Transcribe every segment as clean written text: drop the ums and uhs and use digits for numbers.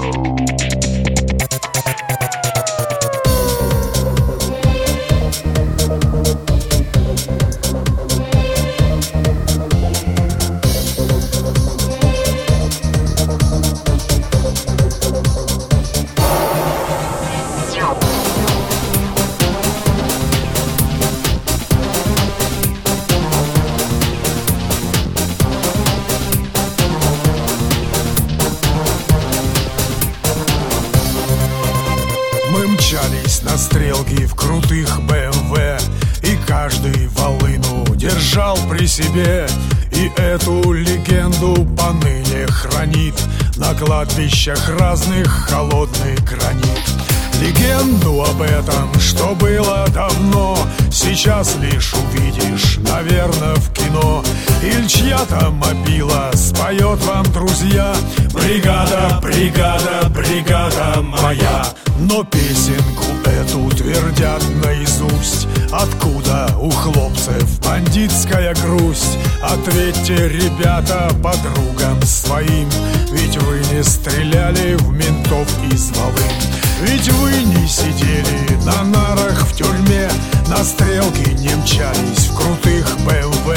Мы мчались на стрелке в крутых БМВ, и каждый волыну держал при себе. И эту легенду поныне хранит на кладбищах разных холодный гранит. Легенду об этом, что было давно, сейчас лишь увидишь, наверное, в кино. Или чья-то мобила споет вам, друзья: бригада, бригада, бригада моя. Но песенку эту твердят наизусть. Откуда у хлопцев бандитская грусть? Ответьте, ребята, подругам своим, ведь вы не стреляли в ментов из Волынь. Ведь вы не сидели на нарах в тюрьме, на стрелке не мчались в крутых БМВ.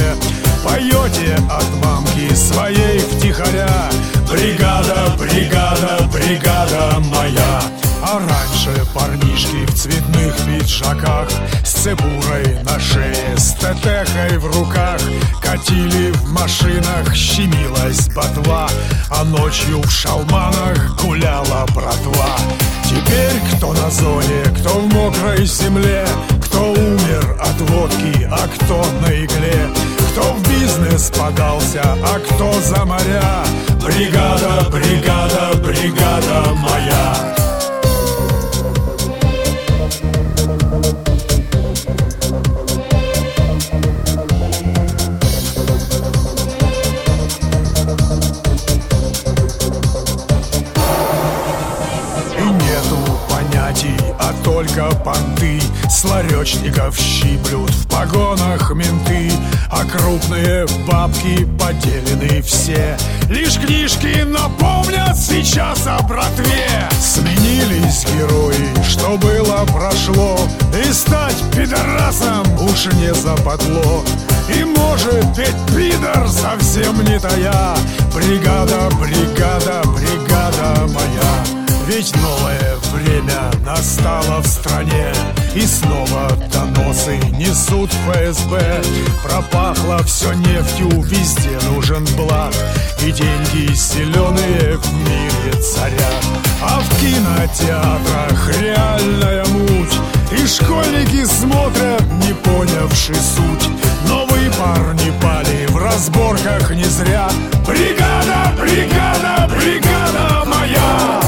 Поете от мамки своей втихаря: бригада, бригада, бригада моя. А раньше парнишки в цветных пиджаках, с цепурой на шее, с тетехой в руках, катили в машинах, щемилась ботва, а ночью в шалманах гуляла братва. Теперь кто на зоне, кто в мокрой земле, кто умер от водки, а кто на игле, кто в бизнес подался, а кто за моря. Бригада, бригада, бригада моя. А только понты с ларечников щиплют в погонах менты, а крупные бабки поделены все. Лишь книжки напомнят сейчас о братве. Сменились герои, что было прошло, и стать пидорасом уж не западло. И может ведь пидор совсем не тая. Бригада, бригада, бригада моя. Ведь новое время настало в стране, и снова доносы несут ФСБ. Пропахло все нефтью, везде нужен блат, и деньги зеленые в мире царят. А в кинотеатрах реальная муть, и школьники смотрят, не понявши суть. Но вы, парни, пали в разборках не зря. Бригада, бригада, бригада моя.